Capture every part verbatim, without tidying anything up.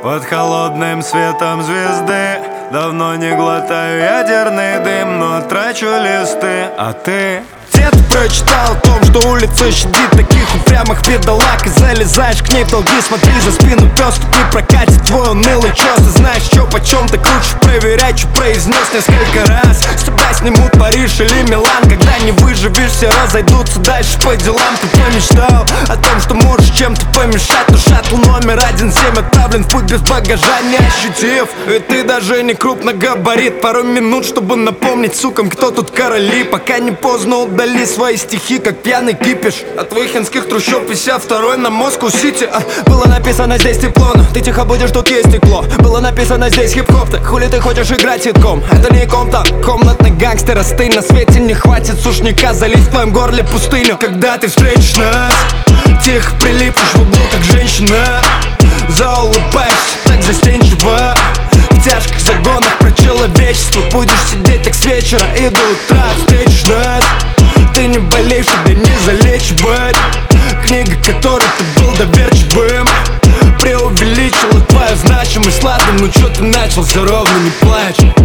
Под холодным светом звезды давно не глотаю ядерный дым, но трачу листы. А ты? Где-то прочитал о том, что улица щадит таких упрямых бедолаг, и залезаешь к ней в долги, смотри за спину, пес, тут не прокатит твой унылый чёс. Ты знаешь, чё почем, так лучше проверять, чё произнес несколько раз. С тебя снимут Париж или Милан, когда не выживешь, все разойдутся дальше по делам. Ты помечтал о том, что можешь чем-то помешать, но шаттл номер один семь отправлен в путь без багажа, не ощутив. Ведь ты даже не крупногабарит. Пару минут, чтобы напомнить сукам, кто тут короли, пока не поздно удали свои стихи, как пьяный кипиш. От выхинских трущоб пятьдесят второй на Москву-Сити. а, Было написано здесь тепло, но ты тихо будешь, тут есть стекло. Было написано здесь хип-хоп, так хули ты хочешь играть ситком? Это не комп-там, комнатный гангстер, остынь. На свете не хватит сушняка залить в твоем горле пустыню. Когда ты встретишь нас, тихо прилипнешь в углу, как женщина. Заулыбаешься так застенчиво, в тяжких загонах про человечество. Будешь сидеть так с вечера и до утра. Встретишь нас, ты не болеешь, тебя не залечивать. Книга, которой ты был доверчивым, преувеличила твою значимость. Ладно, ну чё ты начал, все ровно не плачь.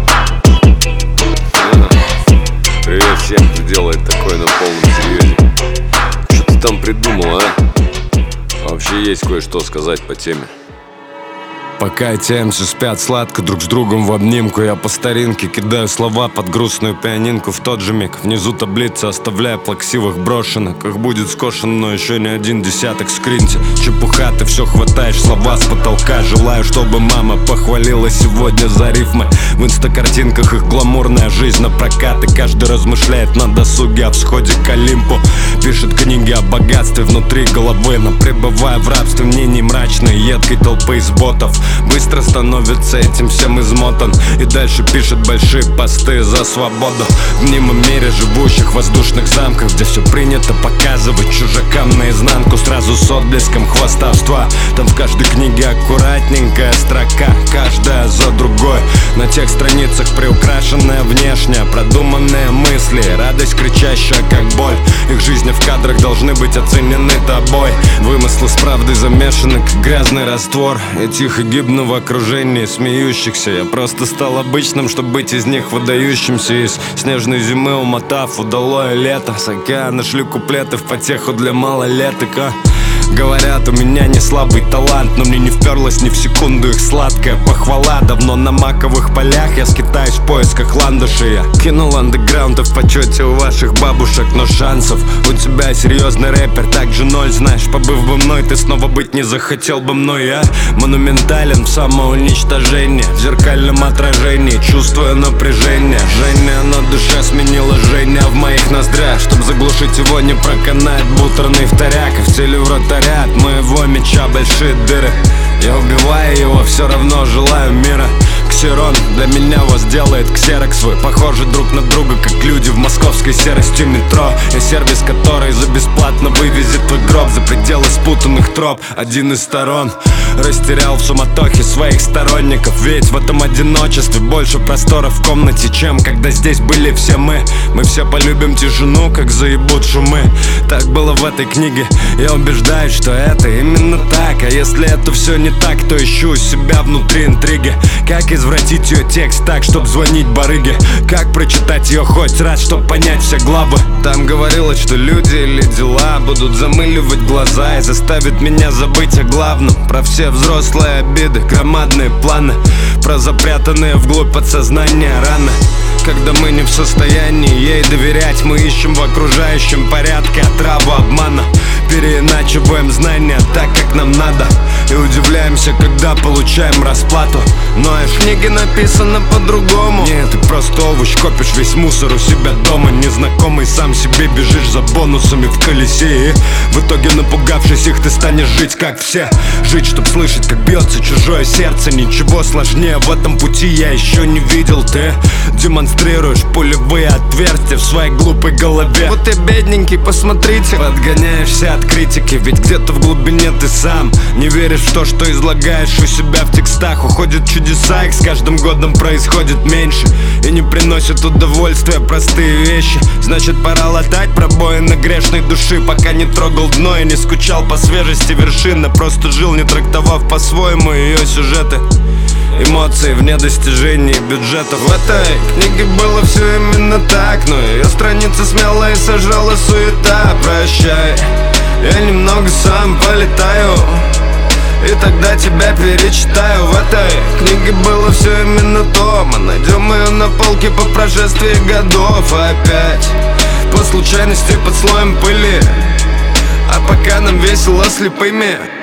Привет всем, кто делает такое на полном серьезе. Что ты там придумал, а? Вообще есть кое-что сказать по теме. Пока эти эмси спят сладко друг с другом в обнимку, я по старинке кидаю слова под грустную пианинку. В тот же миг внизу таблица, оставляя плаксивых брошенок. Их будет скошено, но еще не один десяток в скринте. Чепуха, ты все хватаешь слова с потолка. Желаю, чтобы мама похвалила сегодня за рифмы. В инстакартинках их гламурная жизнь на прокат, и каждый размышляет на досуге о всходе к Олимпу. Пишет книги о богатстве внутри головы, но пребывая в рабстве мнений мрачной едкой толпы из ботов. Быстро становится этим всем измотан, и дальше пишет большие посты за свободу. В мнимом мире живущих в воздушных замках, где все принято показывать чужакам наизнанку, сразу с отблеском хвастовства. Там в каждой книге аккуратненькая строка, каждая за другой. На тех страницах приукрашенная внешняя, продуманные мысли, радость кричащая как боль. Их жизни в кадрах должны быть оценены тобой. Вымыслы с правдой замешаны, как грязный раствор, и тихо гибнут в окружении смеющихся. Я просто стал обычным, чтобы быть из них выдающимся. Из снежной зимы умотав удалое лето, с океана шли куплеты в потеху для малолеток. а? Говорят, у меня не слабый талант, но мне не вперлась ни в секунду их сладкая похвала. Давно на маковых полях я скитаюсь в поисках ландышей. Я кинул андеграунд в почете у ваших бабушек, но шансов у тебя серьезный рэпер также ноль. Знаешь, побыв бы мной, ты снова быть не захотел бы мной. Я монументален в самоуничтожении, в зеркальном отражении чувствую напряжение. Жжение на душе сменило жжение в моих ноздрях. Чтоб заглушить его, не проканает бутерный вторяк, и в теле вратаря от моего меча большие дыры. Я убиваю его, все равно желаю мира. Ксерон для меня вас делает ксерокс. Вы похожи друг на друга, как люди в московской серости метро. Я сервис, который за бесплатно вывезет твой гроб за пределы спутанных троп. Один из сторон растерял в суматохе своих сторонников, ведь в этом одиночестве больше простора в комнате, чем когда здесь были все мы. Мы все полюбим тишину, как заебут шумы. Так было в этой книге, я убеждаюсь, что это именно так. А если это все не так, то ищу себя внутри интриги. Как извратить ее текст так, чтоб звонить барыге? Как прочитать ее хоть раз, чтоб понять все главы? Там говорилось, что люди или дела будут замыливать глаза и заставят меня забыть о главном. Про все взрослые обиды, громадные планы, про запрятанные вглубь подсознания раны. Когда мы не в состоянии ей доверять, мы ищем в окружающем порядке отраву обмана. Переиначиваем знания так, как нам надо, и удивляемся, когда получаем расплату. Но и в книге написано по-другому. Нет, ты просто овощ, копишь весь мусор у себя дома. Незнакомый сам себе бежишь за бонусами в колесе, и в итоге, напугавшись их, ты станешь жить как все. Жить, чтоб слышать, как бьется чужое сердце. Ничего сложнее в этом пути я еще не видел. Ты демонстрируешь пулевые отверстия в своей глупой голове. Вот я бедненький, посмотрите. Подгоняешься от критики, ведь где-то в глубине ты сам не веришь в то, что излагаешь у себя в текстах. Уходят чудеса, их с каждым годом происходит меньше, и не приносят удовольствия простые вещи. Значит, пора латать пробоины грешной души, пока не трогал дно и не скучал по свежести вершин, а просто жил, не трактовав по-своему ее сюжеты. Эмоции вне достижений бюджета. В этой книге было все именно так, но ее страницы смело и сожрала суета. Прощай, я немного сам полетаю, и тогда тебя перечитаю. В этой книге было все именно то. Мы найдем ее на полке по прошествии годов. Опять по случайности под слоем пыли, а пока нам весело слепыми.